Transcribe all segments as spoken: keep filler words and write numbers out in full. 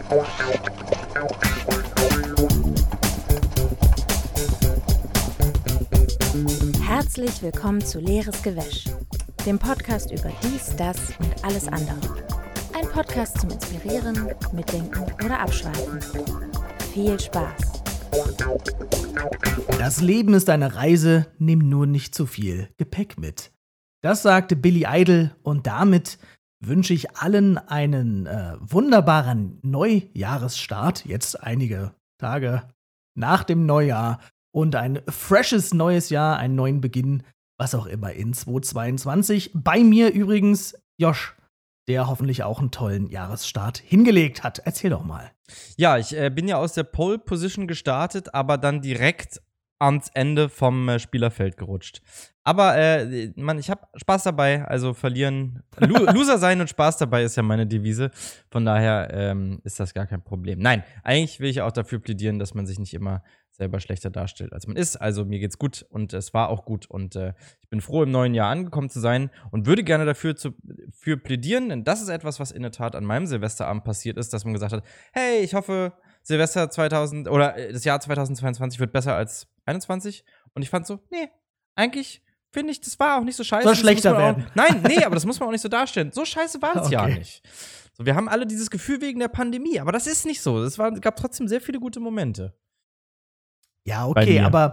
Herzlich willkommen zu Leeres Gewäsch, dem Podcast über dies, das und alles andere. Ein Podcast zum Inspirieren, Mitdenken oder Abschweifen. Viel Spaß! Das Leben ist eine Reise, nimm nur nicht zu viel Gepäck mit. Das sagte Billy Idol und damit wünsche ich allen einen äh, wunderbaren Neujahresstart, jetzt einige Tage nach dem Neujahr und ein freshes neues Jahr, einen neuen Beginn, was auch immer in zweitausendzweiundzwanzig. Bei mir übrigens Josh, der hoffentlich auch einen tollen Jahresstart hingelegt hat. Erzähl doch mal. Ja, ich äh, bin ja aus der Pole Position gestartet, aber dann direkt ans Ende vom äh, Spielerfeld gerutscht. Aber äh, Mann, ich habe Spaß dabei, also verlieren, Lo- Loser sein und Spaß dabei ist ja meine Devise. Von daher ähm, ist das gar kein Problem. Nein, eigentlich will ich auch dafür plädieren, dass man sich nicht immer selber schlechter darstellt, als man ist. Also mir geht's gut und es war auch gut und äh, ich bin froh, im neuen Jahr angekommen zu sein und würde gerne dafür zu, für plädieren, denn das ist etwas, was in der Tat an meinem Silvesterabend passiert ist, dass man gesagt hat, hey, ich hoffe, Silvester zweitausend oder äh, das Jahr zweitausendzweiundzwanzig wird besser als einundzwanzig und ich fand so, nee, eigentlich finde ich, das war auch nicht so scheiße. Soll schlechter auch, werden. Nein, nee, aber das muss man auch nicht so darstellen. So scheiße war es Okay. ja nicht. So, wir haben alle dieses Gefühl wegen der Pandemie, aber das ist nicht so. Es war, gab trotzdem sehr viele gute Momente. Ja, Bei okay, mir. aber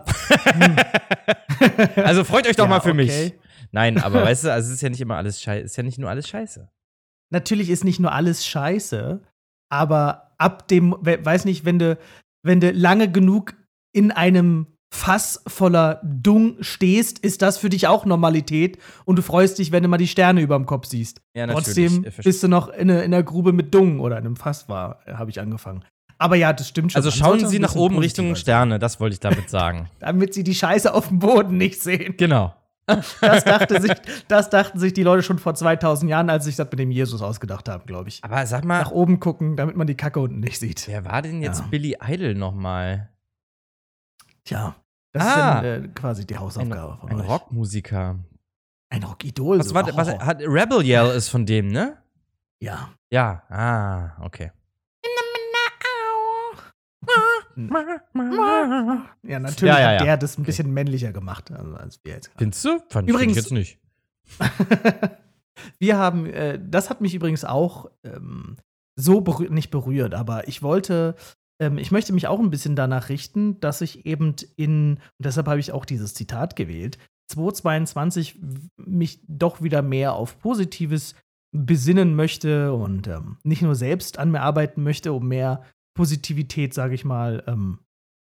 Also freut euch doch Ja, mal für okay. mich. Nein, aber weißt du, also es ist ja nicht immer alles scheiße, es ist ja nicht nur alles scheiße. natürlich ist nicht nur alles scheiße, aber ab dem, we- weiß nicht, wenn du, wenn du lange genug in einem Fass voller Dung stehst, ist das für dich auch Normalität und du freust dich, wenn du mal die Sterne über dem Kopf siehst. Ja, natürlich. Trotzdem Ich verstehe. bist du noch in, eine, in einer Grube mit Dung oder in einem Fass war, habe ich angefangen. Aber ja, das stimmt schon. Also Man schauen sollte Sie ein nach bisschen oben Richtung positiver sein, Sterne, das wollte ich damit sagen. damit sie die Scheiße auf dem Boden nicht sehen. Genau. Das, dachte sich, das dachten sich die Leute schon vor zweitausend Jahren, als sie sich das mit dem Jesus ausgedacht haben, glaube ich. Aber sag mal, Nach oben gucken, damit man die Kacke unten nicht sieht. wer war denn jetzt Ja. Billy Idol nochmal? Tja, das Ah. ist dann, äh, quasi die Ein, Hausaufgabe von ein euch. Rockmusiker. Ein Rockidol. Was so. war, was, Oh. hat Rebel Yell ist von dem, ne? Ja. Ja, ah, okay. Ja, natürlich Ja, ja, hat ja. der das ein bisschen männlicher gemacht, also als wir jetzt. Findest du? Fand Übrigens- find ich jetzt nicht. Wir haben, äh, das hat mich übrigens auch ähm, so berührt, nicht berührt, aber ich wollte, ähm, ich möchte mich auch ein bisschen danach richten, dass ich eben in, und deshalb habe ich auch dieses Zitat gewählt, zweitausendzweiundzwanzig w- mich doch wieder mehr auf Positives besinnen möchte und ähm, nicht nur selbst an mir arbeiten möchte, um mehr Positivität, sage ich mal, ähm,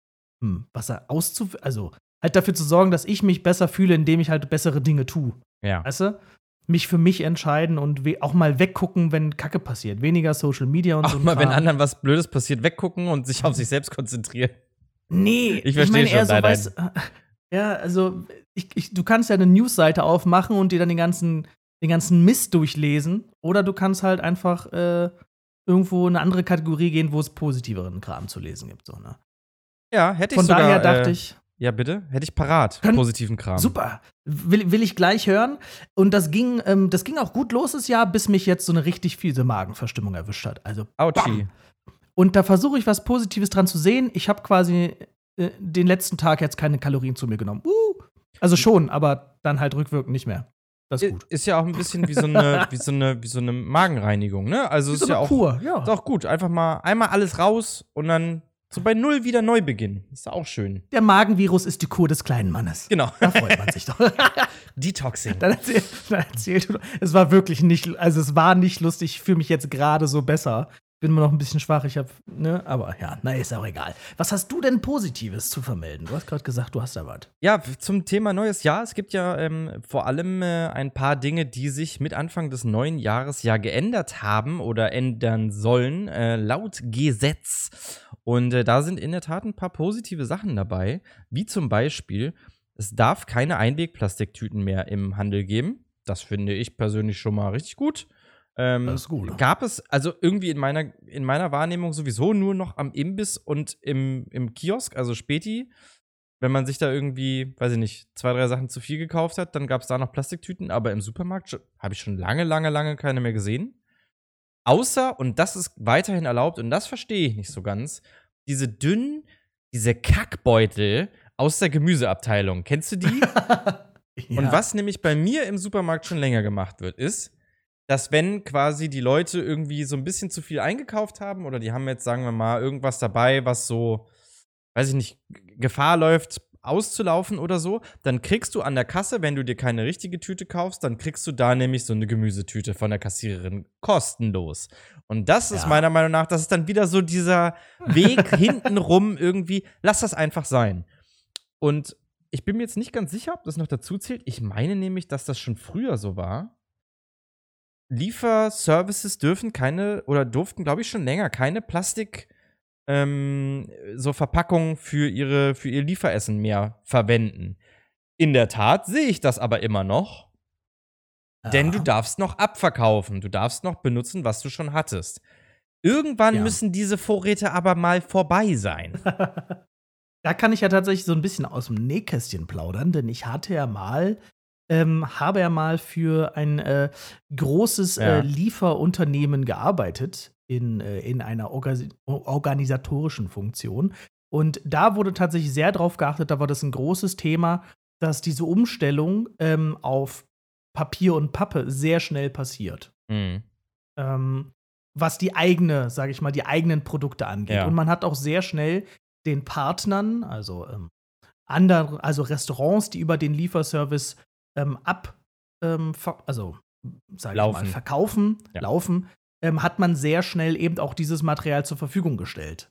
hm, was auszu, also halt dafür zu sorgen, dass ich mich besser fühle, indem ich halt bessere Dinge tue. Ja. Weißt du? Mich für mich entscheiden und we- auch mal weggucken, wenn Kacke passiert. Weniger Social Media und Auch so. ein mal, wenn Kram. anderen was Blödes passiert, weggucken und sich auf sich selbst konzentrieren. Nee, Ich versteh meine eher schon, so, nein, weißt, ja, also ich, ich, du kannst ja eine Newsseite aufmachen und dir dann den ganzen, den ganzen Mist durchlesen. Oder du kannst halt einfach äh, irgendwo in eine andere Kategorie gehen, wo es positiveren Kram zu lesen gibt. So, ne? Ja, hätte ich Von sogar. daher dachte äh, ich, Ja, bitte? Hätte ich parat. Können- Positiven Kram. super, will, will ich gleich hören. Und das ging, ähm, das ging auch gut los das Jahr, bis mich jetzt so eine richtig fiese Magenverstimmung erwischt hat. Also Autschi. bam. Und da versuche ich was Positives dran zu sehen. Ich habe quasi äh, den letzten Tag jetzt keine Kalorien zu mir genommen. Uh. Also schon, aber dann halt rückwirkend nicht mehr. Das ist gut. Ist ja auch ein bisschen wie so eine, wie so eine, wie so eine Magenreinigung, ne? Also Wie ist so ja eine auch, Kur, ja. ist auch gut. Einfach mal einmal alles raus und dann so bei Null wieder neu beginnen. Ist auch schön. Der Magenvirus ist die Kur des kleinen Mannes. Genau. Da freut man sich doch. Detoxing. Dann erzähl, dann erzähl du. Es war wirklich nicht, also es war nicht lustig. Ich fühle mich jetzt gerade so besser. Bin immer noch ein bisschen schwach, ich hab, ne, aber ja, na, ist auch egal. Was hast du denn Positives zu vermelden? Du hast gerade gesagt, du hast da was. Ja, zum Thema neues Jahr. Es gibt ja ähm, vor allem äh, ein paar Dinge, die sich mit Anfang des neuen Jahres ja geändert haben oder ändern sollen, äh, laut Gesetz. Und äh, da sind in der Tat ein paar positive Sachen dabei, wie zum Beispiel, es darf keine Einwegplastiktüten mehr im Handel geben. Das finde ich persönlich schon mal richtig gut. Ähm, Das ist gut. Gab es also irgendwie in meiner, in meiner Wahrnehmung sowieso nur noch am Imbiss und im, im Kiosk, also Späti. Wenn man sich da irgendwie, weiß ich nicht, zwei, drei Sachen zu viel gekauft hat, dann gab es da noch Plastiktüten, aber im Supermarkt habe ich schon lange, lange, lange keine mehr gesehen. Außer, und das ist weiterhin erlaubt, und das verstehe ich nicht so ganz, diese dünnen, diese Kackbeutel aus der Gemüseabteilung. Kennst du die? Ja. Und was nämlich bei mir im Supermarkt schon länger gemacht wird, ist, dass wenn quasi die Leute irgendwie so ein bisschen zu viel eingekauft haben oder die haben jetzt, sagen wir mal, irgendwas dabei, was so, weiß ich nicht, Gefahr läuft, auszulaufen oder so, dann kriegst du an der Kasse, wenn du dir keine richtige Tüte kaufst, dann kriegst du da nämlich so eine Gemüsetüte von der Kassiererin kostenlos. Und das ist Ja. meiner Meinung nach, das ist dann wieder so dieser Weg hintenrum irgendwie, lass das einfach sein. Und ich bin mir jetzt nicht ganz sicher, ob das noch dazu zählt. Ich meine nämlich, dass das schon früher so war. Lieferservices dürfen keine, oder durften, glaube ich, schon länger keine Plastik- Ähm, so Verpackungen für ihre für ihr Lieferessen mehr verwenden. In der Tat sehe ich das aber immer noch, Ja. denn du darfst noch abverkaufen, du darfst noch benutzen, was du schon hattest. Irgendwann Ja. müssen diese Vorräte aber mal vorbei sein. Da kann ich ja tatsächlich so ein bisschen aus dem Nähkästchen plaudern, denn ich hatte ja mal, ähm, habe ja mal für ein äh, großes Ja. äh, Lieferunternehmen gearbeitet in, äh, in einer orga- organisatorischen Funktion. Und da wurde tatsächlich sehr drauf geachtet, da war das ein großes Thema, dass diese Umstellung ähm, auf Papier und Pappe sehr schnell passiert. Mhm. Ähm, was die eigene, sage ich mal, die eigenen Produkte angeht. Ja. Und man hat auch sehr schnell den Partnern, also ähm, anderen, also Restaurants, die über den Lieferservice ähm, ab, ähm, ver- also sage ich mal, Laufen. verkaufen, Ja. laufen, ähm, hat man sehr schnell eben auch dieses Material zur Verfügung gestellt.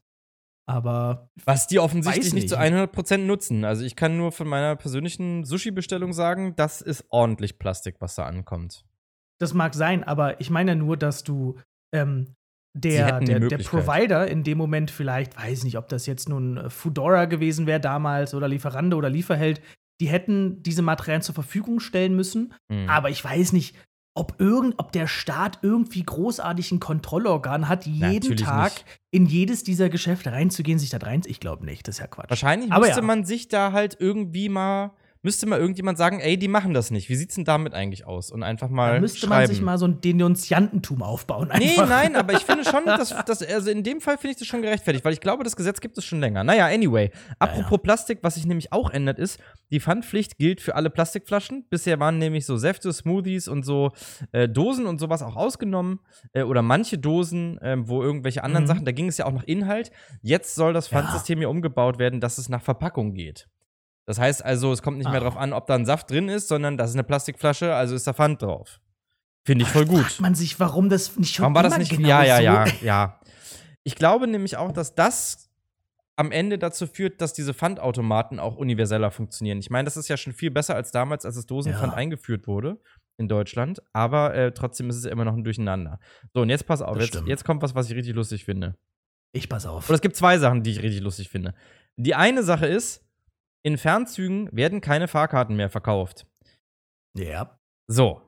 Aber Was die offensichtlich Weiß nicht zu nicht. hundert Prozent nutzen. Also ich kann nur von meiner persönlichen Sushi-Bestellung sagen, das ist ordentlich Plastik, was da ankommt. das mag sein, aber ich meine nur, dass du ähm, Sie der, hätten die der, der Möglichkeit. Provider in dem Moment vielleicht, weiß nicht, ob das jetzt nun äh, Foodora gewesen wäre damals oder Lieferando oder Lieferheld, die hätten diese Materialien zur Verfügung stellen müssen. Mhm. Aber ich weiß nicht, ob, irgend, ob der Staat irgendwie großartig ein Kontrollorgan hat, jeden Natürlich Tag nicht. in jedes dieser Geschäfte reinzugehen, sich da rein. Ich glaube nicht, das ist ja Quatsch. Wahrscheinlich Aber müsste ja. man sich da halt irgendwie mal, müsste mal irgendjemand sagen, ey, die machen das nicht. Wie sieht's denn damit eigentlich aus? Und einfach mal Da müsste schreiben. man sich mal so ein Denunziantentum aufbauen. Nee, Einfach. nein, aber ich finde schon, dass, dass also in dem Fall finde ich das schon gerechtfertigt, weil ich glaube, das Gesetz gibt es schon länger. Naja, anyway. Apropos ja. Plastik, was sich nämlich auch ändert, ist, die Pfandpflicht gilt für alle Plastikflaschen. Bisher waren nämlich so Säfte, Smoothies und so äh, Dosen und sowas auch ausgenommen. Äh, oder manche Dosen, äh, wo irgendwelche anderen Mhm. Sachen, da ging es ja auch nach Inhalt. Jetzt soll das Ja. Pfandsystem hier umgebaut werden, dass es nach Verpackung geht. Das heißt also, es kommt nicht mehr Ah. darauf an, ob da ein Saft drin ist, sondern das ist eine Plastikflasche, also ist da Pfand drauf. Finde ich voll gut. Fragt man sich, warum das nicht schon Warum war das immer nicht? genau ja, ja, so ja, ja. Ich glaube nämlich auch, dass das am Ende dazu führt, dass diese Pfandautomaten auch universeller funktionieren. Ich meine, das ist ja schon viel besser als damals, als das Dosenpfand Ja. eingeführt wurde in Deutschland. Aber äh, trotzdem ist es ja immer noch ein Durcheinander. So, und jetzt pass auf. Das Jetzt, stimmt. jetzt kommt was, was ich richtig lustig finde. Ich pass auf. Oder es gibt zwei Sachen, die ich richtig lustig finde. Die eine Sache ist, in Fernzügen werden keine Fahrkarten mehr verkauft. Ja. So.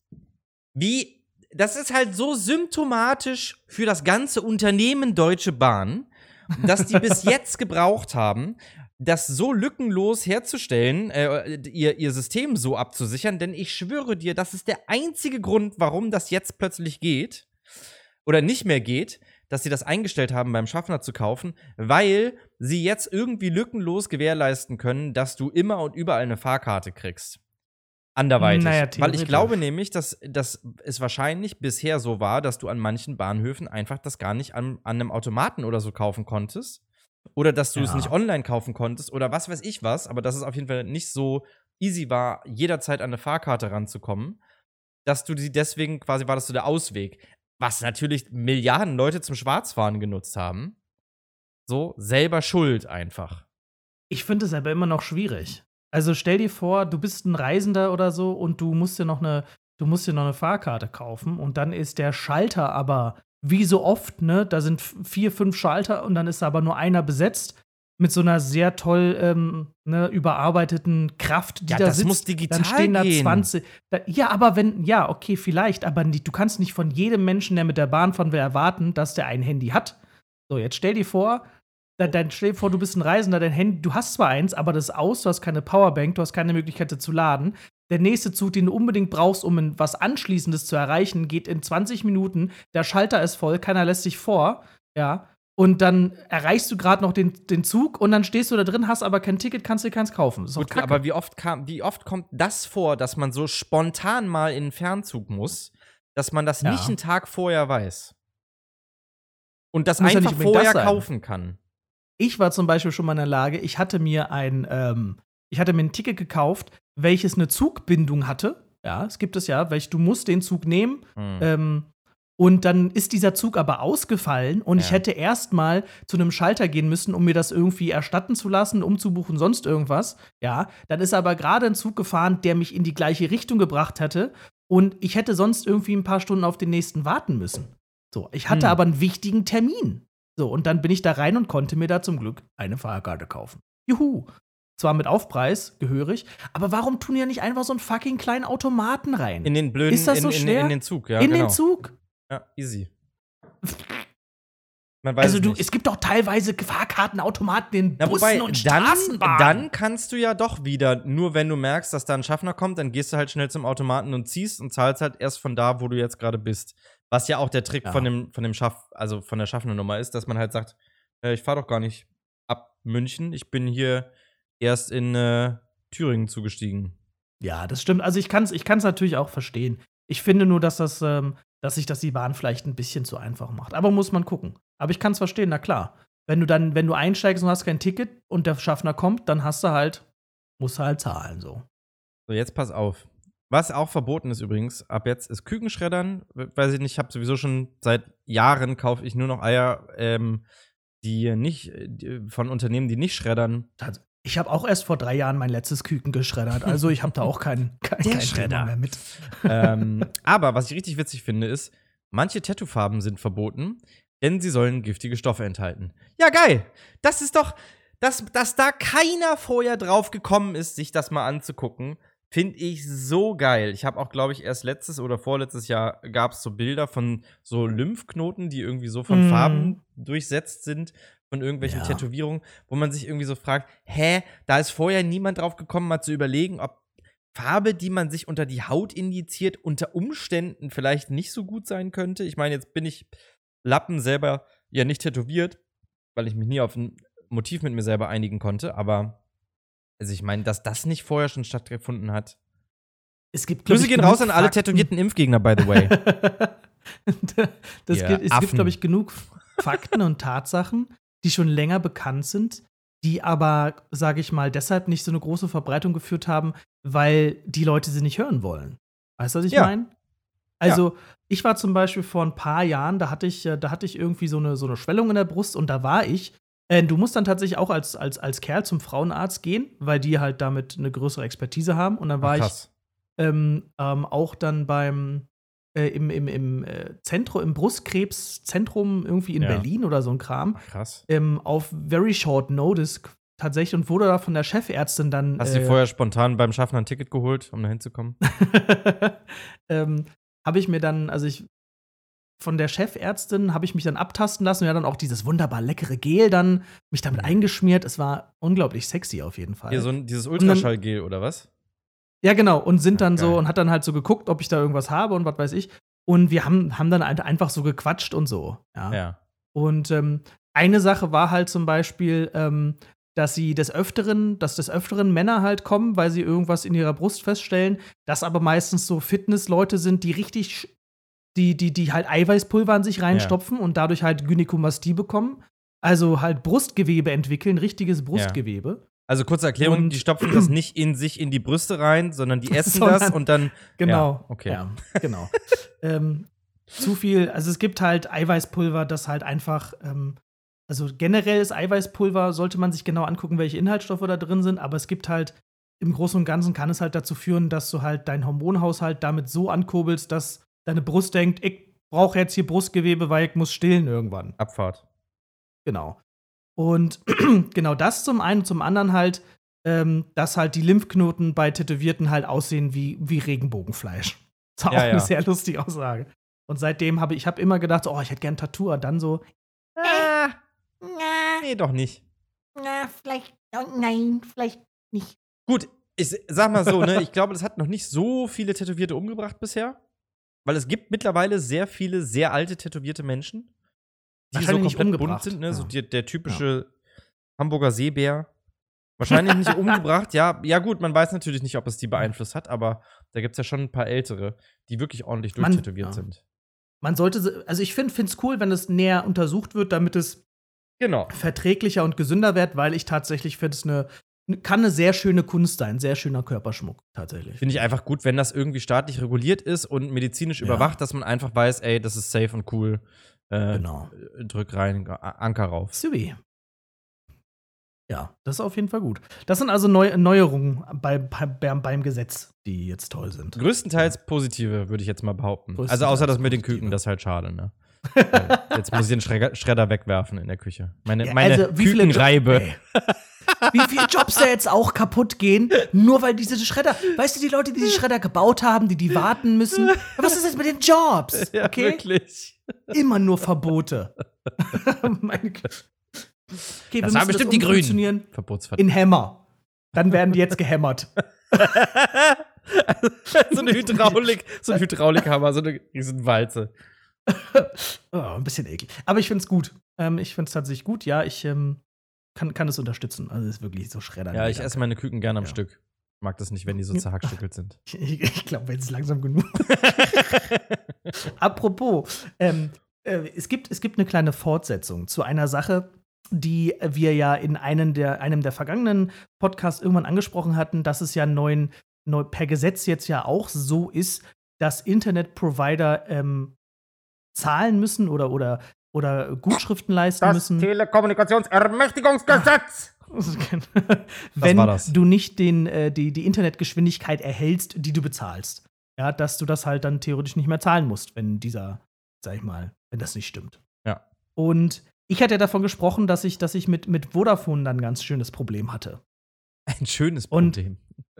Wie, das ist halt so symptomatisch für das ganze Unternehmen Deutsche Bahn, dass die bis jetzt gebraucht haben, das so lückenlos herzustellen, äh, ihr, ihr System so abzusichern, denn ich schwöre dir, das ist der einzige Grund, warum das jetzt plötzlich geht oder nicht mehr geht, dass sie das eingestellt haben, beim Schaffner zu kaufen, weil sie jetzt irgendwie lückenlos gewährleisten können, dass du immer und überall eine Fahrkarte kriegst. Anderweitig. Naja, Weil ich theoretisch. glaube nämlich, dass, dass es wahrscheinlich bisher so war, dass du an manchen Bahnhöfen einfach das gar nicht an, an einem Automaten oder so kaufen konntest. Oder dass du es Ja. nicht online kaufen konntest oder was weiß ich was, aber dass es auf jeden Fall nicht so easy war, jederzeit an eine Fahrkarte ranzukommen, dass du sie deswegen quasi war das so der Ausweg. Was natürlich Milliarden Leute zum Schwarzfahren genutzt haben. So, selber schuld einfach. Ich finde es aber immer noch schwierig. Also stell dir vor, du bist ein Reisender oder so und du musst dir noch eine, du musst dir noch eine Fahrkarte kaufen und dann ist der Schalter aber wie so oft, ne, da sind f- vier, fünf Schalter und dann ist aber nur einer besetzt mit so einer sehr toll ähm, ne, überarbeiteten Kraft, die Ja, da das sitzt. muss digital dann stehen da gehen. zwanzig. Da, ja, aber wenn, ja, okay, vielleicht, aber nicht, du kannst nicht von jedem Menschen, der mit der Bahn fahren will, erwarten, dass der ein Handy hat. So, jetzt stell dir vor, dann, dann stell dir vor, du bist ein Reisender, dein Handy, du hast zwar eins, aber das ist aus, du hast keine Powerbank, du hast keine Möglichkeit, das zu laden. der nächste Zug, den du unbedingt brauchst, um in was Anschließendes zu erreichen, geht in zwanzig Minuten, der Schalter ist voll, keiner lässt sich vor, ja, und dann erreichst du gerade noch den, den Zug und dann stehst du da drin, hast aber kein Ticket, kannst dir keins kaufen. Das ist doch Gut, Kacke. aber wie oft, kam, wie oft kommt das vor, dass man so spontan mal in den Fernzug muss, dass man das Ja. nicht einen Tag vorher weiß? Und das Muss ja einfach nicht unbedingt das vorher sein. kaufen kann. Ich war zum Beispiel schon mal in der Lage, ich hatte mir ein, ähm, ich hatte mir ein Ticket gekauft, welches eine Zugbindung hatte. Ja, es gibt es ja, welch du musst den Zug nehmen. Hm. Ähm, und dann ist dieser Zug aber ausgefallen und ich Ja. hätte erst mal zu einem Schalter gehen müssen, um mir das irgendwie erstatten zu lassen, umzubuchen, sonst irgendwas. Ja, dann ist aber gerade ein Zug gefahren, der mich in die gleiche Richtung gebracht hätte und ich hätte sonst irgendwie ein paar Stunden auf den nächsten warten müssen. So, ich hatte Hm. aber einen wichtigen Termin. So, und dann bin ich da rein und konnte mir da zum Glück eine Fahrkarte kaufen. Juhu. Zwar mit Aufpreis, gehörig, aber warum tun die ja nicht einfach so einen fucking kleinen Automaten rein? In den blöden, Ist das in, so in, schwer? in den Zug, ja, in genau. den Zug? Ja, easy. Man weiß Also es du, nicht. es gibt doch teilweise Fahrkartenautomaten in Na, Bussen wobei, und dann, Straßenbahnen. dann kannst du ja doch wieder, nur wenn du merkst, dass da ein Schaffner kommt, dann gehst du halt schnell zum Automaten und ziehst und zahlst halt erst von da, wo du jetzt gerade bist. Was ja auch der Trick Ja. von dem, von dem Schaff, also von der Schaffnernummer ist, dass man halt sagt, äh, ich fahre doch gar nicht ab München, ich bin hier erst in äh, Thüringen zugestiegen. Ja, das stimmt. Also ich kann es ich kann's natürlich auch verstehen. Ich finde nur, dass das, ähm, dass sich das die Bahn vielleicht ein bisschen zu einfach macht. Aber muss man gucken. Aber ich kann es verstehen, na klar. Wenn du dann, wenn du einsteigst und hast kein Ticket und der Schaffner kommt, dann hast du halt, musst du halt zahlen so. So, jetzt pass auf. Was auch verboten ist übrigens, ab jetzt ist Kükenschreddern. Weiß ich nicht, ich habe sowieso schon seit Jahren kaufe ich nur noch Eier, ähm, die nicht, die, von Unternehmen, die nicht schreddern. Ich habe auch erst vor drei Jahren mein letztes Küken geschreddert. Also ich habe da auch kein, kein, Der kein Schredder. Thema mehr mit. ähm, aber was ich richtig witzig finde, ist, manche Tattoo-Farben sind verboten, denn sie sollen giftige Stoffe enthalten. Ja, geil! Das ist doch, dass, dass da keiner vorher drauf gekommen ist, sich das mal anzugucken, finde ich so geil. Ich habe auch, glaube ich, erst letztes oder vorletztes Jahr gab es so Bilder von so Lymphknoten, die irgendwie so von Mhm. Farben durchsetzt sind, von irgendwelchen Ja. Tätowierungen, wo man sich irgendwie so fragt, hä, da ist vorher niemand drauf gekommen, mal zu überlegen, ob Farbe, die man sich unter die Haut injiziert, unter Umständen vielleicht nicht so gut sein könnte. Ich meine, jetzt bin ich Lappen selber ja nicht tätowiert, weil ich mich nie auf ein Motiv mit mir selber einigen konnte, aber also ich meine, dass das nicht vorher schon stattgefunden hat. Es gibt, glaub Grüße ich, gehen genug raus an alle Fakten. tätowierten Impfgegner, by the way. das Ihr gibt, es Affen. gibt, glaube ich, genug Fakten und Tatsachen, die schon länger bekannt sind, die aber, sage ich mal, deshalb nicht so eine große Verbreitung geführt haben, weil die Leute sie nicht hören wollen. Weißt du, was ich Ja. meine? Also, ich war zum Beispiel vor ein paar Jahren, da hatte ich, äh, da hatte ich irgendwie so eine, so eine Schwellung in der Brust und da war ich. Äh, du musst dann tatsächlich auch als, als, als Kerl zum Frauenarzt gehen, weil die halt damit eine größere Expertise haben. Und dann war Ach, ich krass. ähm, ähm, auch dann beim äh, im, im, im äh, Zentrum, im Brustkrebszentrum irgendwie in Ja. Berlin oder so ein Kram, Ach, krass. ähm, auf very short notice k- tatsächlich und wurde da von der Chefärztin dann Hast du äh, dir vorher spontan beim Schaffner ein Ticket geholt, um da hinzukommen? ähm, habe ich mir dann, also ich von der Chefärztin habe ich mich dann abtasten lassen und ja dann auch dieses wunderbar leckere Gel dann mich damit Mhm. eingeschmiert. Es war unglaublich sexy auf jeden Fall. Hier so ein, dieses dann- Ultraschallgel oder was? Ja, genau. Und sind dann Ach, geil. so und hat dann halt so geguckt, ob ich da irgendwas habe und was weiß ich. Und wir haben, haben dann ein- einfach so gequatscht und so. Ja. Ja. Und ähm, eine Sache war halt zum Beispiel, ähm, dass sie des Öfteren, dass des Öfteren Männer halt kommen, weil sie irgendwas in ihrer Brust feststellen, dass aber meistens so Fitnessleute sind, die richtig, sch- die, die, die halt Eiweißpulver an sich reinstopfen und dadurch halt Gynäkomastie bekommen. Also halt Brustgewebe entwickeln, richtiges Brustgewebe. Also kurze Erklärung, Und- die stopfen das nicht in sich in die Brüste rein, sondern die essen Sondern- das und dann Genau. Ja, okay. Ja, genau. ähm, zu viel, also es gibt halt Eiweißpulver, das halt einfach, ähm, also generell ist Eiweißpulver, sollte man sich genau angucken, welche Inhaltsstoffe da drin sind, aber es gibt halt, im Großen und Ganzen kann es halt dazu führen, dass du halt deinen Hormonhaushalt damit so ankurbelst, dass deine Brust denkt, ich brauche jetzt hier Brustgewebe, weil ich muss stillen irgendwann. Abfahrt. Genau. Und genau das zum einen, zum anderen halt, ähm, dass halt die Lymphknoten bei Tätowierten halt aussehen wie, wie Regenbogenfleisch. Das war Ja, auch ja. eine sehr lustige Aussage. Und seitdem habe ich, ich habe immer gedacht, oh, ich hätte gern ein Tattoo, und dann so, Ah, Na, nee, doch nicht. na, vielleicht, oh, nein, vielleicht nicht. Gut, Ich sag mal so, ne, ich glaube, das hat noch nicht so viele Tätowierte umgebracht bisher. Weil es gibt mittlerweile sehr viele sehr alte tätowierte Menschen, die so Wahrscheinlich nicht komplett bunt umgebracht. sind, ne? So Ja. der, der typische Hamburger Seebär. Wahrscheinlich nicht umgebracht, ja. Ja, gut, man weiß natürlich nicht, ob es die beeinflusst hat, aber da gibt's ja schon ein paar ältere, die wirklich ordentlich Man- durchtätowiert ja. sind. Man sollte, se- also ich finde es cool, wenn es näher untersucht wird, damit es Genau. verträglicher und gesünder wird, weil ich tatsächlich finde, es eine, kann eine sehr schöne Kunst sein, sehr schöner Körperschmuck tatsächlich. Finde ich einfach gut, wenn das irgendwie staatlich reguliert ist und medizinisch Ja. überwacht, dass man einfach weiß, ey, das ist safe und cool. Äh, Genau. Drück rein, A- Anker rauf. Subi. Ja, das ist auf jeden Fall gut. Das sind also Neu Neuerungen bei, bei, beim Gesetz, die jetzt toll sind. Größtenteils positive, würde ich jetzt mal behaupten. Also Größtenteils außer das mit den positive. Küken, das ist halt schade, ne? Weil jetzt muss ich den Schredder, Schredder wegwerfen in der Küche. Meine, Ja, meine also, wie viele Jo- Kükenreibe. Ey. Wie viele Jobs da jetzt auch kaputt gehen, nur weil diese Schredder, weißt du, die Leute, die die Schredder gebaut haben, die die warten müssen, was ist jetzt mit den Jobs? Ja, Okay? wirklich. Immer nur Verbote. Meine Güte. Okay, Das wir haben müssen bestimmt die Grünen. umfunktionieren Verbotsvertrag. in Hämmer. Dann werden die jetzt gehämmert. so eine Hydraulik, so ein Hydraulikhammer, so eine Riesenwalze. Oh, ein bisschen eklig. Aber ich finde es gut. Ähm, ich finde es tatsächlich gut. Ja, ich ähm, kann, kann es unterstützen. Also, es ist wirklich so Schredder. Ja, ich esse meine Küken gerne am Ja. Stück. Mag das nicht, wenn die so zerhackstückelt sind. Ich, ich glaube, jetzt ist langsam genug. Apropos, ähm, äh, es, gibt, es gibt eine kleine Fortsetzung zu einer Sache, die wir ja in einem der, einem der vergangenen Podcasts irgendwann angesprochen hatten, dass es ja neuen, neu, per Gesetz jetzt ja auch so ist, dass Internetprovider ähm, zahlen müssen oder, oder, oder Gutschriften leisten müssen. Telekommunikationsermächtigungsgesetz! Wenn war das? du nicht den, äh, die, die Internetgeschwindigkeit erhältst, die du bezahlst. Ja, dass du das halt dann theoretisch nicht mehr zahlen musst, wenn dieser, sag ich mal, wenn das nicht stimmt. Ja. Und ich hatte ja davon gesprochen, dass ich, dass ich mit, mit Vodafone dann ein ganz schönes Problem hatte. Ein schönes Und- Problem.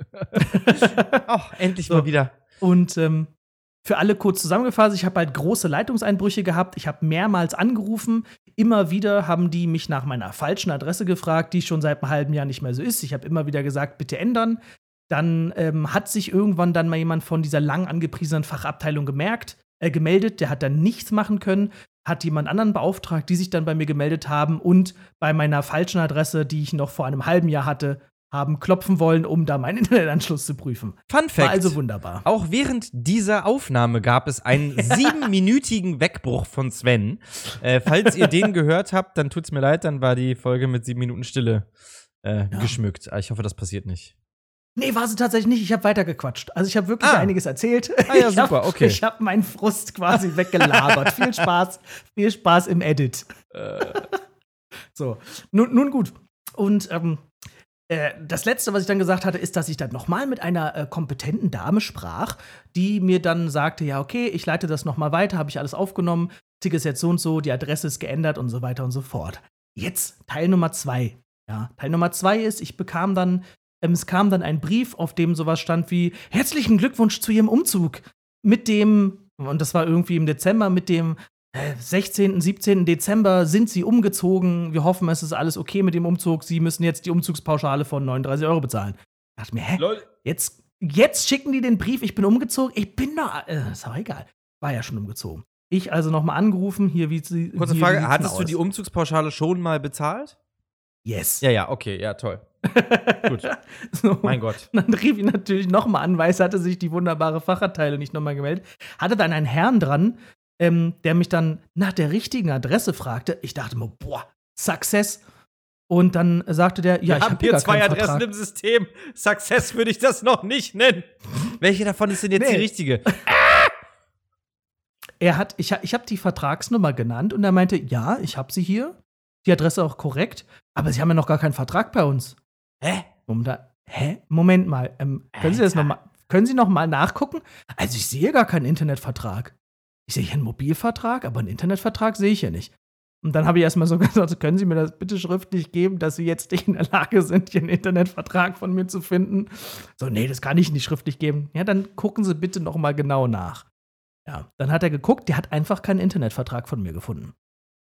Ach, endlich So. mal wieder. Und ähm, für alle kurz zusammengefasst, ich habe halt große Leitungseinbrüche gehabt. Ich habe mehrmals angerufen. Immer wieder haben die mich nach meiner falschen Adresse gefragt, die schon seit einem halben Jahr nicht mehr so ist. Ich habe immer wieder gesagt, bitte ändern. Dann ähm, hat sich irgendwann dann mal jemand von dieser lang angepriesenen Fachabteilung gemerkt, äh, gemeldet. Der hat dann nichts machen können, hat jemand anderen beauftragt, die sich dann bei mir gemeldet haben und bei meiner falschen Adresse, die ich noch vor einem halben Jahr hatte, haben klopfen wollen, um da meinen Internetanschluss zu prüfen. Fun War Fact. also wunderbar. Auch während dieser Aufnahme gab es einen siebenminütigen Wegbruch von Sven. Äh, falls ihr den gehört habt, dann tut's mir leid, dann war die Folge mit sieben Minuten Stille äh, Ja. geschmückt. Ich hoffe, das passiert nicht. Nee, war sie tatsächlich nicht. Ich habe weitergequatscht. Also ich habe wirklich Ah. einiges erzählt. Ah ja, ich hab, super, okay. Ich habe meinen Frust quasi weggelabert. Viel Spaß, viel Spaß im Edit. So, nun, nun gut. Und ähm, äh, das Letzte, was ich dann gesagt hatte, ist, dass ich dann nochmal mit einer äh, kompetenten Dame sprach, die mir dann sagte, ja, okay, ich leite das nochmal weiter, habe ich alles aufgenommen, Ticket ist jetzt so und so, die Adresse ist geändert und so weiter und so fort. Jetzt Teil Nummer zwei. Ja, Teil Nummer zwei ist, ich bekam dann, ähm, es kam dann ein Brief, auf dem sowas stand wie, herzlichen Glückwunsch zu Ihrem Umzug. Mit dem, und das war irgendwie im Dezember, mit dem äh, sechzehnten, siebzehnten Dezember sind Sie umgezogen. Wir hoffen, es ist alles okay mit dem Umzug. Sie müssen jetzt die Umzugspauschale von neununddreißig Euro bezahlen. Ich dachte mir, hä? Lol. Jetzt, jetzt schicken die den Brief, ich bin umgezogen. Ich bin da, äh, ist aber egal. War ja schon umgezogen. Ich also nochmal angerufen, hier wie sie. Kurze hier, Frage, wie sieht's hattest denn du aus? die Umzugspauschale schon mal bezahlt? Yes. Ja, ja, okay, ja, toll. Gut. So. Mein Gott. Dann rief ich natürlich nochmal an, weil es hatte sich die wunderbare Fachabteilung nicht nochmal gemeldet. Hatte dann einen Herrn dran, ähm, der mich dann nach der richtigen Adresse fragte. Ich dachte mir, boah, Success. Und dann sagte der, ja, Wir ich haben habe hier gar zwei keinen Adressen Vertrag. im System. Success würde ich das noch nicht nennen. Welche davon ist denn jetzt Nee. die richtige? Er hat, ich, ich habe die Vertragsnummer genannt und er meinte, ja, ich habe sie hier. Die Adresse auch korrekt, aber sie haben ja noch gar keinen Vertrag bei uns. Hä? Moment, hä? Moment mal, ähm, können Sie das noch mal, können Sie noch mal nachgucken? Also ich sehe gar keinen Internetvertrag. Ich sehe hier einen Mobilvertrag, aber einen Internetvertrag sehe ich hier nicht. Und dann habe ich erstmal so gesagt, können Sie mir das bitte schriftlich geben, dass Sie jetzt nicht in der Lage sind, hier einen Internetvertrag von mir zu finden? So, nee, das kann ich nicht schriftlich geben. Ja, dann gucken Sie bitte noch mal genau nach. Ja, dann hat er geguckt, der hat einfach keinen Internetvertrag von mir gefunden.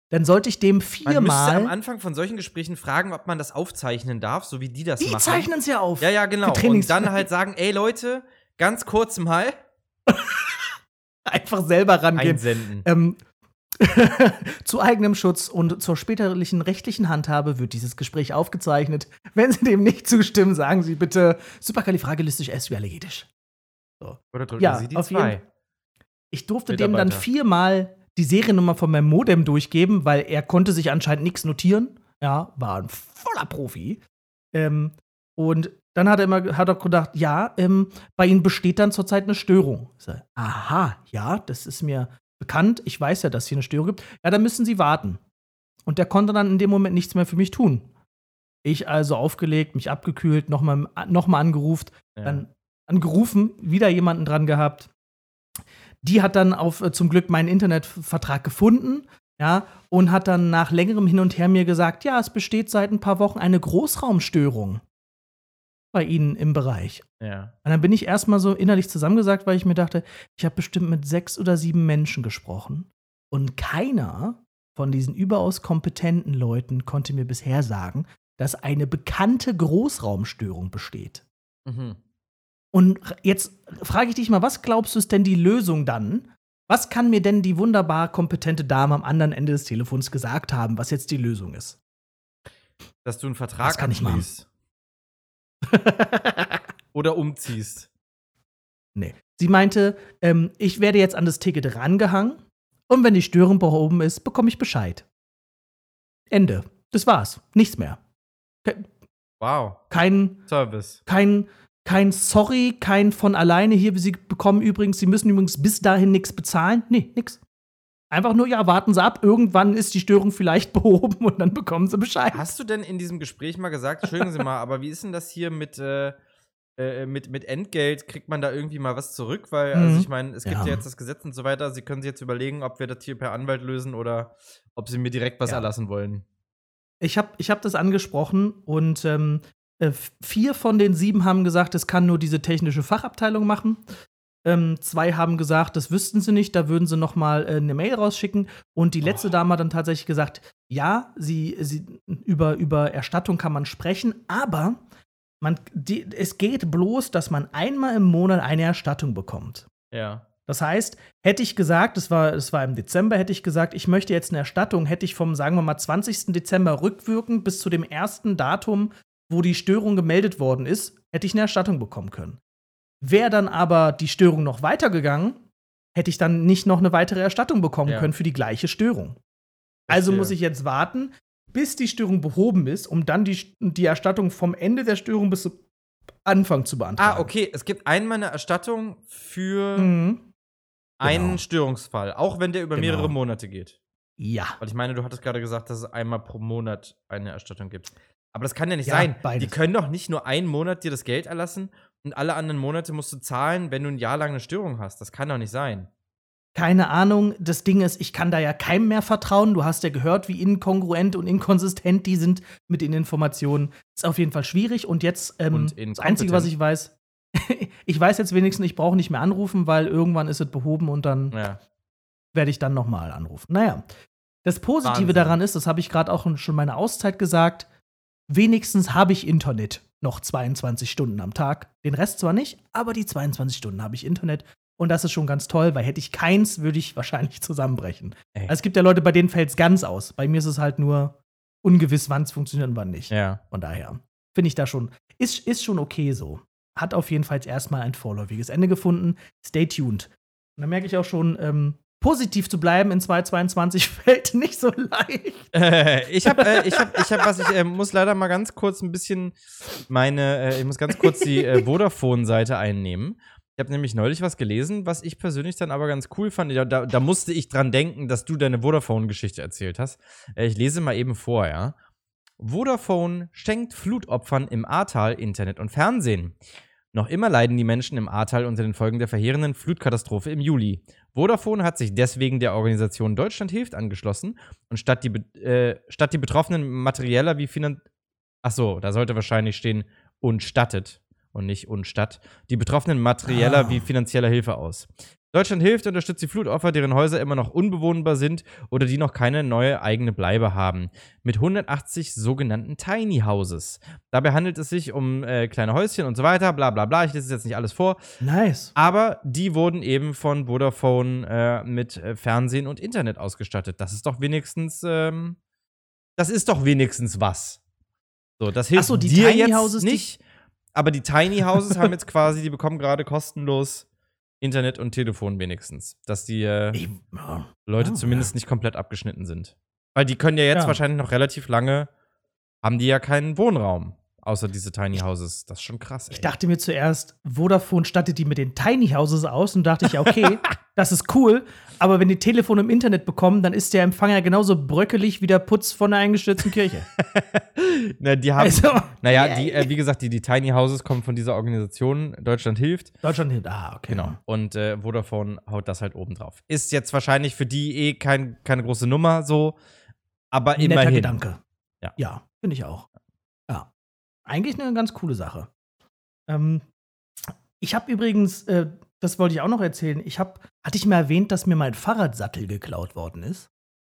dann sollte ich dem Man müsste viermal. am Anfang von solchen Gesprächen fragen, ob man das aufzeichnen darf, so wie die das Die machen. zeichnen es ja auf. Ja, ja, genau. Für Trainings- Und dann halt sagen, ey Leute, ganz kurz mal Einfach selber rangehen. einsenden. Ähm, zu eigenem Schutz und zur späterlichen rechtlichen Handhabe wird dieses Gespräch aufgezeichnet. Wenn Sie dem nicht zustimmen, sagen Sie bitte superkalifragilistisch-expialidocious. Oder drücken Ja, Sie die auf zwei. jeden- Ich durfte dem Mitarbeiter. dann viermal die Seriennummer von meinem Modem durchgeben, weil er konnte sich anscheinend nichts notieren. Ja, war ein voller Profi. Ähm, und dann hat er immer hat er gedacht, ja, ähm, bei Ihnen besteht dann zurzeit eine Störung. Ich sag, aha, ja, das ist mir bekannt. Ich weiß ja, dass es hier eine Störung gibt. Ja, dann müssen Sie warten. Und der konnte dann in dem Moment nichts mehr für mich tun. Ich also aufgelegt, mich abgekühlt, nochmal noch mal angerufen, Ja. dann angerufen, wieder jemanden dran gehabt. Die hat dann auf äh, zum Glück meinen Internetvertrag gefunden, ja, und hat dann nach längerem Hin und Her mir gesagt, ja, es besteht seit ein paar Wochen eine Großraumstörung bei Ihnen im Bereich. Ja. Und dann bin ich erstmal so innerlich zusammengesagt, weil ich mir dachte, ich habe bestimmt mit sechs oder sieben Menschen gesprochen und keiner von diesen überaus kompetenten Leuten konnte mir bisher sagen, dass eine bekannte Großraumstörung besteht. Mhm. Und jetzt frage ich dich mal, was glaubst du ist denn die Lösung dann? Was kann mir denn die wunderbar kompetente Dame am anderen Ende des Telefons gesagt haben, was jetzt die Lösung ist? Dass du einen Vertrag Das kann ich machen. abschließt. Oder umziehst. Nee. Sie meinte, ähm, ich werde jetzt an das Ticket rangehangen und wenn die Störung behoben ist, bekomme ich Bescheid. Ende. Das war's. Nichts mehr. Ke- Wow. Kein, Service. kein, kein Sorry, kein von alleine. Hier, Sie bekommen übrigens, Sie müssen übrigens bis dahin nichts bezahlen. Nee, nix. Einfach nur, ja, warten Sie ab. Irgendwann ist die Störung vielleicht behoben und dann bekommen Sie Bescheid. Hast du denn in diesem Gespräch mal gesagt, entschuldigen Sie mal, aber wie ist denn das hier mit, äh, äh, mit, mit Entgelt? Kriegt man da irgendwie mal was zurück? Weil, also Mhm. ich meine, es gibt Ja. ja jetzt das Gesetz und so weiter. Sie können sich jetzt überlegen, ob wir das hier per Anwalt lösen oder ob Sie mir direkt was Ja. erlassen wollen. Ich habe ich hab das angesprochen und ähm, äh, vier von den sieben haben gesagt, es kann nur diese technische Fachabteilung machen. Ähm, zwei haben gesagt, das wüssten sie nicht, da würden sie noch mal äh, eine Mail rausschicken. Und die letzte Oh. Dame hat dann tatsächlich gesagt, ja, sie, sie über, über Erstattung kann man sprechen, aber man, die, es geht bloß, dass man einmal im Monat eine Erstattung bekommt. Ja. Das heißt, hätte ich gesagt, das war, das war im Dezember, hätte ich gesagt, ich möchte jetzt eine Erstattung, hätte ich vom, sagen wir mal, zwanzigsten Dezember rückwirkend bis zu dem ersten Datum, wo die Störung gemeldet worden ist, hätte ich eine Erstattung bekommen können. Wäre dann aber die Störung noch weitergegangen, hätte ich dann nicht noch eine weitere Erstattung bekommen Ja. können für die gleiche Störung. Also Verstehe. muss ich jetzt warten, bis die Störung behoben ist, um dann die, die Erstattung vom Ende der Störung bis zum Anfang zu beantragen. Ah, okay. Es gibt einmal eine Erstattung für Mhm. einen Genau. Störungsfall, auch wenn der über Genau. mehrere Monate geht. Ja. Weil ich meine, du hattest gerade gesagt, dass es einmal pro Monat eine Erstattung gibt. Aber das kann ja nicht Ja, sein. beides. Die können doch nicht nur einen Monat dir das Geld erlassen und alle anderen Monate musst du zahlen, wenn du ein Jahr lang eine Störung hast. Das kann doch nicht sein. Keine Ahnung, das Ding ist, ich kann da ja keinem mehr vertrauen. Du hast ja gehört, wie inkongruent und inkonsistent die sind mit den Informationen. Ist auf jeden Fall schwierig. Und jetzt, ähm, Und das inkompetent. Einzige, was ich weiß, ich weiß jetzt wenigstens, ich brauche nicht mehr anrufen, weil irgendwann ist es behoben und dann Ja. werde ich dann noch mal anrufen. Naja, das Positive Wahnsinn. daran ist, das habe ich gerade auch schon meine Auszeit gesagt, wenigstens habe ich Internet noch zweiundzwanzig Stunden am Tag. Den Rest zwar nicht, aber die zweiundzwanzig Stunden habe ich Internet. Und das ist schon ganz toll, weil hätte ich keins, würde ich wahrscheinlich zusammenbrechen. Ey. Also es gibt ja Leute, bei denen fällt es ganz aus. Bei mir ist es halt nur ungewiss, wann es funktioniert und wann nicht. Ja. Von daher finde ich da schon, ist, ist schon okay so. Hat auf jeden Fall jetzt erstmal ein vorläufiges Ende gefunden. Stay tuned. Und dann merke ich auch schon, ähm, positiv zu bleiben in zweitausendzweiundzwanzig fällt nicht so leicht. Äh, ich habe, äh, ich habe, ich habe was. Ich äh, muss leider mal ganz kurz ein bisschen meine, äh, ich muss ganz kurz die äh, Vodafone-Seite einnehmen. Ich habe nämlich neulich was gelesen, was ich persönlich dann aber ganz cool fand. Da, da, da musste ich dran denken, dass du deine Vodafone-Geschichte erzählt hast. Äh, ich lese mal eben vor, ja. Vodafone schenkt Flutopfern im Ahrtal Internet und Fernsehen. Noch immer leiden die Menschen im Ahrtal unter den Folgen der verheerenden Flutkatastrophe im Juli. Vodafone hat sich deswegen der Organisation Deutschland hilft angeschlossen und statt die, Be- äh, statt die Betroffenen materieller wie finan... Ach so, da sollte wahrscheinlich stehen und stattet und nicht und statt. Die Betroffenen materieller Ah. wie finanzieller Hilfe aus. Deutschland hilft und unterstützt die Flutopfer, deren Häuser immer noch unbewohnbar sind oder die noch keine neue eigene Bleibe haben. Mit hundertachtzig sogenannten Tiny Houses. Dabei handelt es sich um äh, kleine Häuschen und so weiter, bla bla bla. Ich lese jetzt nicht alles vor. Nice. Aber die wurden eben von Vodafone äh, mit äh, Fernsehen und Internet ausgestattet. Das ist doch wenigstens, ähm, das ist doch wenigstens was. So, das hilft Ach so, die dir Tiny jetzt Houses, nicht. Aber die Tiny Houses haben jetzt quasi, die bekommen gerade kostenlos Internet und Telefon wenigstens. Dass die äh, Ich, ja. Leute Oh, zumindest ja. nicht komplett abgeschnitten sind. Weil die können ja jetzt Ja. wahrscheinlich noch relativ lange, haben die ja keinen Wohnraum. Außer diese Tiny Houses. Das ist schon krass, ey. Ich dachte mir zuerst, Vodafone stattet die mit den Tiny Houses aus und dachte ich, ja, okay, das ist cool. Aber wenn die Telefone im Internet bekommen, dann ist der Empfang ja genauso bröckelig wie der Putz von einer eingestürzten Kirche. Na, die haben, Also, naja, die, äh, wie gesagt, die, die Tiny Houses kommen von dieser Organisation Deutschland hilft. Deutschland hin. Ah, okay. Genau. Und äh, Vodafone haut das halt oben drauf. Ist jetzt wahrscheinlich für die eh kein, keine große Nummer so, aber Netter immerhin. Gedanke. Ja. Ja, finde ich auch. Ja. Eigentlich eine ganz coole Sache. Ähm, ich habe übrigens, äh, das wollte ich auch noch erzählen, ich habe, hatte ich mal erwähnt, dass mir mein Fahrradsattel geklaut worden ist?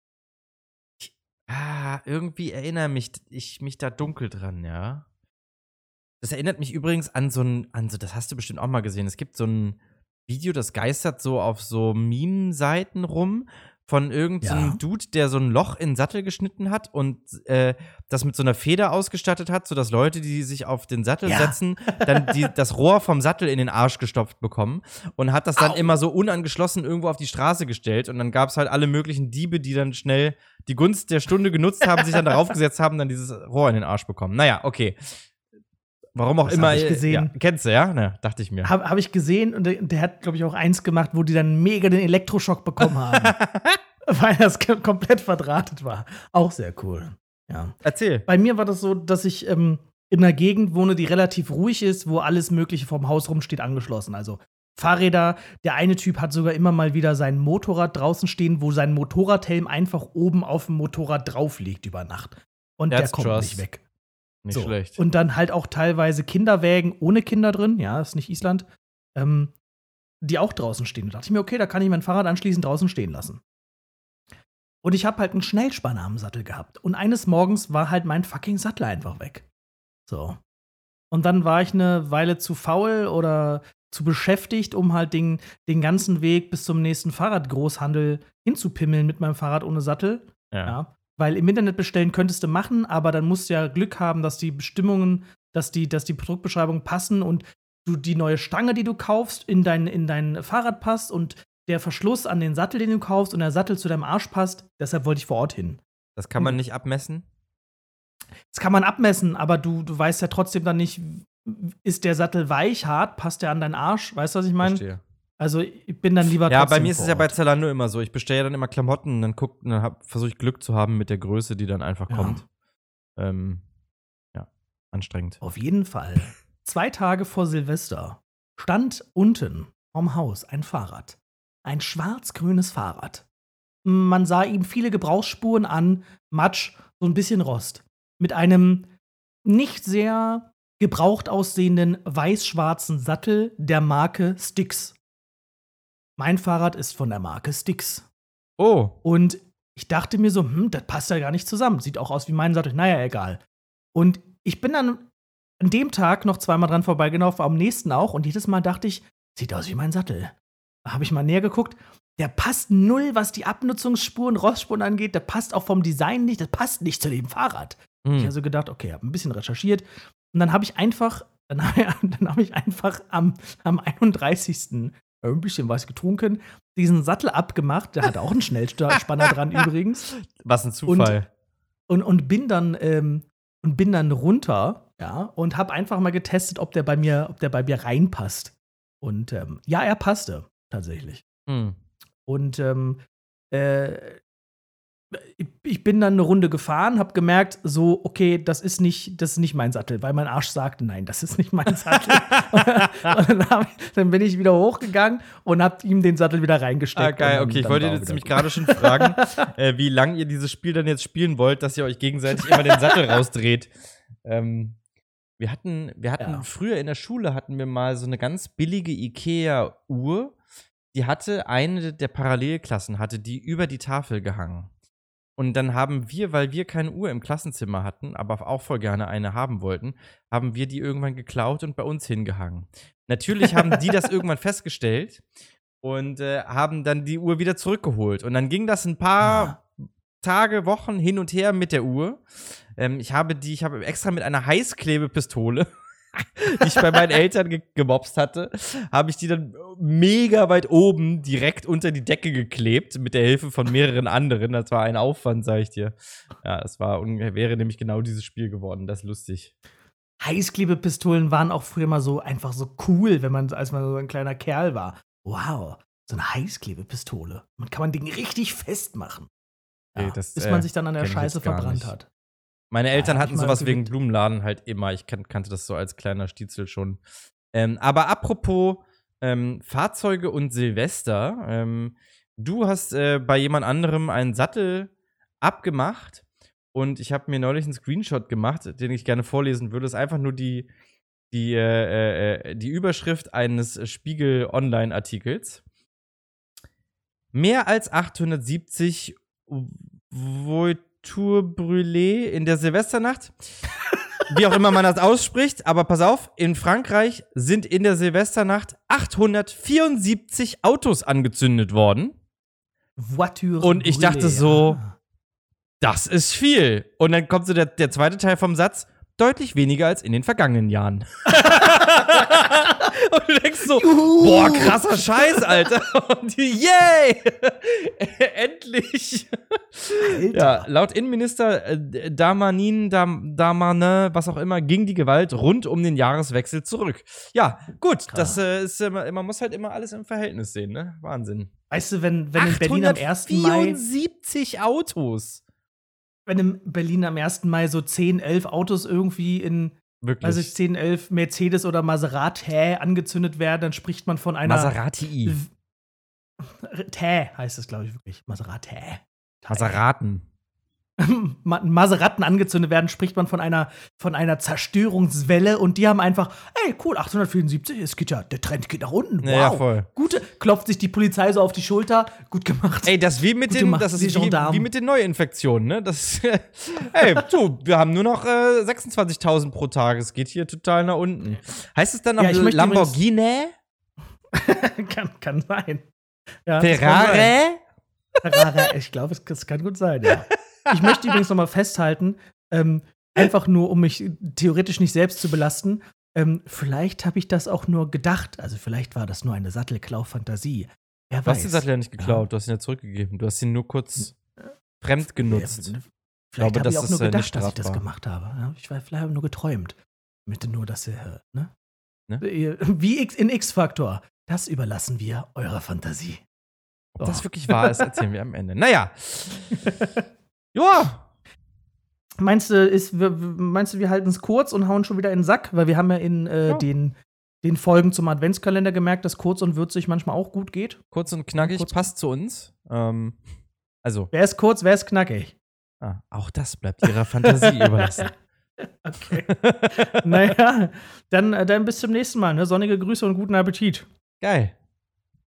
Ah, irgendwie erinnere mich ich mich da dunkel dran, ja. Das erinnert mich übrigens an so ein, an so, das hast du bestimmt auch mal gesehen. Es gibt so ein Video, das geistert so auf so Meme-Seiten rum von irgendeinem Ja. Dude, der so ein Loch in den Sattel geschnitten hat und äh, das mit so einer Feder ausgestattet hat, sodass Leute, die sich auf den Sattel Ja. setzen, dann die, das Rohr vom Sattel in den Arsch gestopft bekommen und hat das dann Au. immer so unangeschlossen irgendwo auf die Straße gestellt und dann gab es halt alle möglichen Diebe, die dann schnell die Gunst der Stunde genutzt haben, sich dann darauf gesetzt haben, dann dieses Rohr in den Arsch bekommen. Naja, okay. Warum auch Das immer. hab ich äh, gesehen. Ja, kennst du, ja? Na, dachte ich mir. Habe hab ich gesehen und der, der hat, glaube ich, auch eins gemacht, wo die dann mega den Elektroschock bekommen haben. Weil das k- komplett verdrahtet war. Auch sehr cool. Ja. Erzähl. Bei mir war das so, dass ich ähm, in einer Gegend wohne, die relativ ruhig ist, wo alles Mögliche vom Haus rumsteht, angeschlossen. Also Fahrräder. Der eine Typ hat sogar immer mal wieder sein Motorrad draußen stehen, wo sein Motorradhelm einfach oben auf dem Motorrad drauf liegt über Nacht. Und der That's kommt trust. nicht weg. Nicht So. schlecht. Und dann halt auch teilweise Kinderwägen ohne Kinder drin, ja, ist nicht Island, ähm, die auch draußen stehen. Da dachte ich mir, okay, da kann ich mein Fahrrad anschließend draußen stehen lassen. Und ich habe halt einen Schnellspanner am Sattel gehabt. Und eines Morgens war halt mein fucking Sattel einfach weg. So. Und dann war ich eine Weile zu faul oder zu beschäftigt, um halt den, den ganzen Weg bis zum nächsten Fahrradgroßhandel hinzupimmeln mit meinem Fahrrad ohne Sattel. ja. Ja. Weil im Internet bestellen könntest du machen, aber dann musst du ja Glück haben, dass die Bestimmungen, dass die, dass die Produktbeschreibungen passen und du die neue Stange, die du kaufst, in dein, in dein Fahrrad passt und der Verschluss an den Sattel, den du kaufst und der Sattel zu deinem Arsch passt. Deshalb wollte ich vor Ort hin. Das kann man nicht abmessen. Das kann man abmessen, aber du, du weißt ja trotzdem dann nicht, ist der Sattel weich, hart, passt der an deinen Arsch? Weißt du, was ich meine? Verstehe. Also ich bin dann lieber Ja, trotzdem bei mir ist es vor ja bei Ort. Zalando immer so. Ich bestelle ja dann immer Klamotten und dann, guck- dann versuche ich Glück zu haben mit der Größe, die dann einfach Ja. kommt. Ähm, ja, anstrengend. Auf jeden Fall. Zwei Tage vor Silvester stand unten vom Haus ein Fahrrad. Ein schwarz-grünes Fahrrad. Man sah ihm viele Gebrauchsspuren an, Matsch, so ein bisschen Rost. Mit einem nicht sehr gebraucht aussehenden weiß-schwarzen Sattel der Marke Styx. Mein Fahrrad ist von der Marke Styx. Oh, Und ich dachte mir so, hm, das passt ja gar nicht zusammen. Sieht auch aus wie mein Sattel. Naja, egal. Und ich bin dann an dem Tag noch zweimal dran vorbeigelaufen, am nächsten auch. Und jedes Mal dachte ich, sieht aus wie mein Sattel. Da habe ich mal näher geguckt. Der passt null, was die Abnutzungsspuren, Rostspuren angeht. Der passt auch vom Design nicht. Das passt nicht zu dem Fahrrad. Ich hm. habe also gedacht, okay, habe ein bisschen recherchiert. Und dann habe ich einfach, dann habe ich einfach am, am einunddreißigsten ein bisschen was getrunken, diesen Sattel abgemacht. Der hat auch einen Schnellspanner dran übrigens. Was ein Zufall. Und, und bin dann ähm, und bin dann runter, ja, und habe einfach mal getestet, ob der bei mir, ob der bei mir reinpasst. Und ähm, ja, er passte tatsächlich. Hm. Und ähm, äh, ich, ich bin dann eine Runde gefahren, habe gemerkt, so, okay, das ist nicht, das ist nicht mein Sattel, weil mein Arsch sagte, nein, das ist nicht mein Sattel. und dann, hab ich, dann bin ich wieder hochgegangen und hab ihm den Sattel wieder reingesteckt. Ah, geil, und okay. Ich dann wollte war jetzt wieder nämlich gut. gerade schon fragen, äh, wie lange ihr dieses Spiel dann jetzt spielen wollt, dass ihr euch gegenseitig immer den Sattel rausdreht. Ähm, wir hatten, wir hatten Ja. früher in der Schule hatten wir mal so eine ganz billige Ikea-Uhr. die hatte eine der Parallelklassen, hatte die über die Tafel gehangen. Und dann haben wir, weil wir keine Uhr im Klassenzimmer hatten, aber auch voll gerne eine haben wollten, haben wir die irgendwann geklaut und bei uns hingehangen. Natürlich haben die das irgendwann festgestellt und äh, haben dann die Uhr wieder zurückgeholt. Und dann ging das ein paar ah. Tage, Wochen hin und her mit der Uhr. Ähm, ich habe die, ich habe extra mit einer Heißklebepistole, die ich bei meinen Eltern ge- gemobst hatte, habe ich die dann mega weit oben direkt unter die Decke geklebt, mit der Hilfe von mehreren anderen. Das war ein Aufwand, sag ich dir. Ja, das war, wäre nämlich genau dieses Spiel geworden. Das ist lustig. Heißklebepistolen waren auch früher mal so einfach so cool, wenn man, als man so ein kleiner Kerl war. Wow, so eine Heißklebepistole. Man kann man Ding richtig festmachen. Ja, okay, das, bis man äh, sich dann an der Scheiße verbrannt nicht. hat. Meine Eltern ja, hatten sowas wegen Blumenladen halt immer. Ich kan- kannte das so als kleiner Stiezel schon. Ähm, aber apropos ähm, Fahrzeuge und Silvester. Ähm, du hast äh, bei jemand anderem einen Sattel abgemacht. Und ich habe mir neulich einen Screenshot gemacht, den ich gerne vorlesen würde. Das ist einfach nur die, die, äh, äh, die Überschrift eines Spiegel-Online-Artikels. Mehr als achthundertsiebzig Voiture Brûlée in der Silvesternacht. Wie auch immer man das ausspricht. Aber pass auf, in Frankreich sind in der Silvesternacht achthundertvierundsiebzig Autos angezündet worden. Voiture Und ich dachte so, das ist viel. Und dann kommt so der, der zweite Teil vom Satz, deutlich weniger als in den vergangenen Jahren. Und du denkst so, Juhu. boah, krasser Scheiß, Alter. Und die, yay! Endlich! Alter. Ja, laut Innenminister äh, Damanin, Dam, Damane, was auch immer, ging die Gewalt rund um den Jahreswechsel zurück. Ja, gut, das äh, ist, äh, man muss halt immer alles im Verhältnis sehen, ne? Wahnsinn. Weißt du, wenn, wenn in Berlin am ersten Mai achthundertvierundsiebzig Autos. Wenn in Berlin am ersten Mai so zehn, elf Autos irgendwie in, Wirklich? weiß ich, zehn, elf Mercedes oder Maserati angezündet werden, dann spricht man von einer Maserati. Tä heißt es, glaube ich, wirklich. Maserati. Maseraten. Maseraten angezündet werden, spricht man von einer, von einer Zerstörungswelle und die haben einfach, ey, cool, achthundertvierundsiebzig, es geht ja, der Trend geht nach unten. Wow. Ja, voll. Gute, klopft sich die Polizei so auf die Schulter, gut gemacht. Ey, das wie mit gut den, gemacht, das ist wie, wie mit den Neuinfektionen, ne? Das, ey, du, wir haben nur noch äh, sechsundzwanzigtausend pro Tag, es geht hier total nach unten. Heißt es dann noch ja, Lamborghini? kann, kann sein. Ja, Ferrari? Ferrari, ich glaube, es, es kann gut sein, ja. Ich möchte übrigens noch mal festhalten, ähm, einfach nur, um mich theoretisch nicht selbst zu belasten, ähm, vielleicht habe ich das auch nur gedacht. Also vielleicht war das nur eine Sattelklau-Fantasie. Wer du weiß. hast den Sattel ja nicht geklaut, ja. Du hast ihn ja zurückgegeben. Du hast ihn nur kurz fremd genutzt. Ja, vielleicht habe ich auch nur gedacht, dass ich das gemacht habe. Ja, ich war vielleicht nur geträumt. Ich möchte nur, dass ihr, ne? ne? Wie in X-Factor. Das überlassen wir eurer Fantasie. Ob oh. das wirklich wahr ist, erzählen wir am Ende. Naja. Ja. Meinst du, ist, meinst du, wir halten es kurz und hauen schon wieder in den Sack? Weil wir haben ja in äh, ja. den, den Folgen zum Adventskalender gemerkt, dass kurz und würzig manchmal auch gut geht. Kurz und knackig kurz passt zu uns. Ähm, also. Wer ist kurz, wer ist knackig? Ah, auch das bleibt ihrer Fantasie überlassen. Okay. Naja, dann, dann bis zum nächsten Mal. Ne? Sonnige Grüße und guten Appetit. Geil.